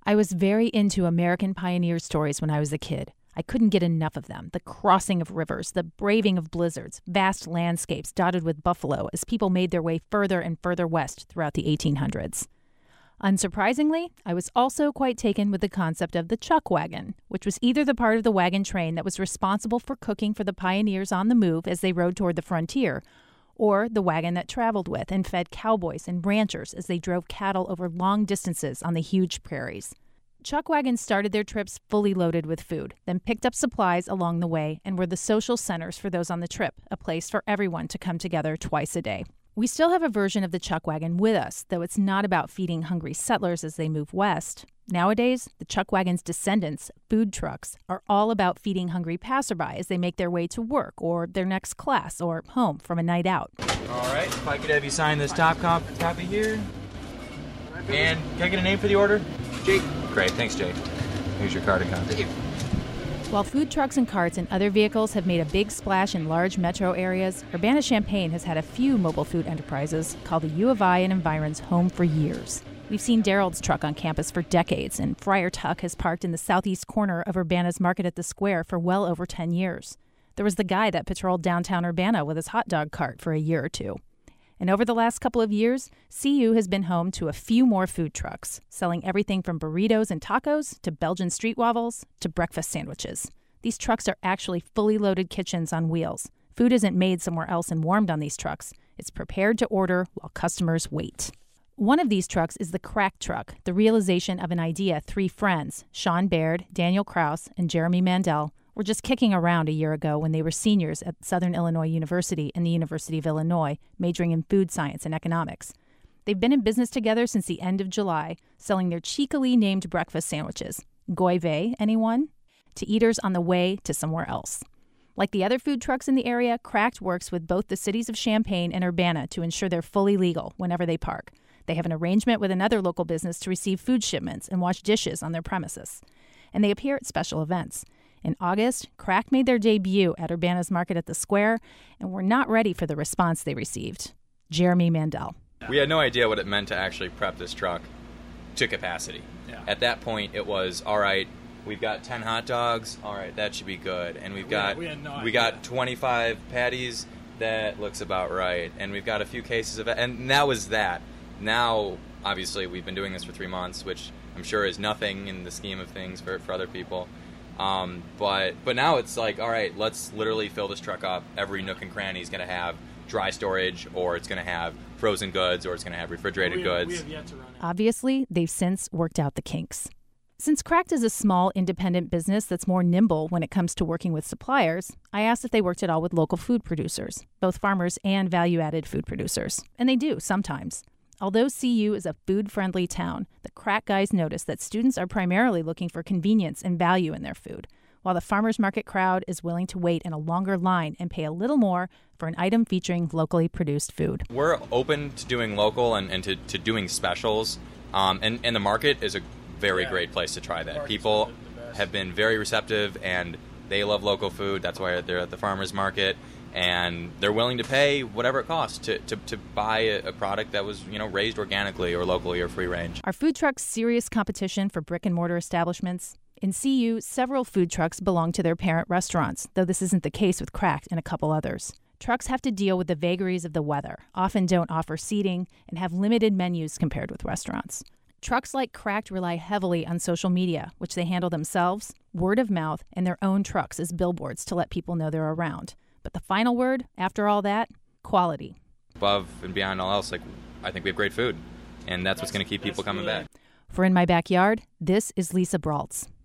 I was very into American pioneer stories when I was a kid. I couldn't get enough of them. The crossing of rivers, the braving of blizzards, vast landscapes dotted with buffalo as people made their way further and further west throughout the 1800s. Unsurprisingly, I was also quite taken with the concept of the chuck wagon, which was either the part of the wagon train that was responsible for cooking for the pioneers on the move as they rode toward the frontier, or the wagon that traveled with and fed cowboys and ranchers as they drove cattle over long distances on the huge prairies. Chuck wagons started their trips fully loaded with food, then picked up supplies along the way and were the social centers for those on the trip, a place for everyone to come together twice a day. We still have a version of the chuck wagon with us, though it's not about feeding hungry settlers as they move west. Nowadays, the chuck wagon's descendants, food trucks, are all about feeding hungry passerby as they make their way to work or their next class or home from a night out. All right, if I could have you sign this top copy here. And can I get a name for the order? Jake. Great, thanks, Jake. Here's your card account. Thank you. While food trucks and carts and other vehicles have made a big splash in large metro areas, Urbana-Champaign has had a few mobile food enterprises called the U of I and Environs home for years. We've seen Daryl's truck on campus for decades, and Friar Tuck has parked in the southeast corner of Urbana's Market at the Square for well over 10 years. There was the guy that patrolled downtown Urbana with his hot dog cart for a year or two. And over the last couple of years, CU has been home to a few more food trucks, selling everything from burritos and tacos to Belgian street waffles to breakfast sandwiches. These trucks are actually fully loaded kitchens on wheels. Food isn't made somewhere else and warmed on these trucks. It's prepared to order while customers wait. One of these trucks is the Crack Truck, the realization of an idea three friends, Sean Baird, Daniel Kraus, and Jeremy Mandel, were just kicking around a year ago when they were seniors at Southern Illinois University and the University of Illinois, majoring in food science and economics. They've been in business together since the end of July, selling their cheekily named breakfast sandwiches. Goive, anyone? To eaters on the way to somewhere else. Like the other food trucks in the area, Cracked works with both the cities of Champaign and Urbana to ensure they're fully legal whenever they park. They have an arrangement with another local business to receive food shipments and wash dishes on their premises. And they appear at special events. In August, Crack made their debut at Urbana's Market at the Square and were not ready for the response they received. Jeremy Mandel. We had no idea what it meant to actually prep this truck to capacity. Yeah. At that point, it was, all right, we've got 10 hot dogs, all right, that should be good. And we got 25 patties, that looks about right. And we've got a few cases of it, and that was that. Now, obviously, we've been doing this for 3 months, which I'm sure is nothing in the scheme of things for other people. But now it's like, all right, let's literally fill this truck up. Every nook and cranny is going to have dry storage, or it's going to have frozen goods, or it's going to have refrigerated goods. We have yet to run it. Obviously, they've since worked out the kinks. Since Cracked is a small, independent business that's more nimble when it comes to working with suppliers, I asked if they worked at all with local food producers, both farmers and value-added food producers. And they do, sometimes. Although CU is a food-friendly town, the Crack guys notice that students are primarily looking for convenience and value in their food, while the farmers market crowd is willing to wait in a longer line and pay a little more for an item featuring locally produced food. We're open to doing local and to doing specials, and the market is a very great place to try that. People have been very receptive, and they love local food. That's why they're at the farmers market. And they're willing to pay whatever it costs to buy a product that was, raised organically or locally or free range. Are food trucks serious competition for brick and mortar establishments? In CU, several food trucks belong to their parent restaurants, though this isn't the case with Cracked and a couple others. Trucks have to deal with the vagaries of the weather, often don't offer seating, and have limited menus compared with restaurants. Trucks like Cracked rely heavily on social media, which they handle themselves, word of mouth, and their own trucks as billboards to let people know they're around. But the final word, after all that, quality. Above and beyond all else, I think we have great food, and that's what's going to keep people coming back. For In My Backyard, this is Lisa Braltz.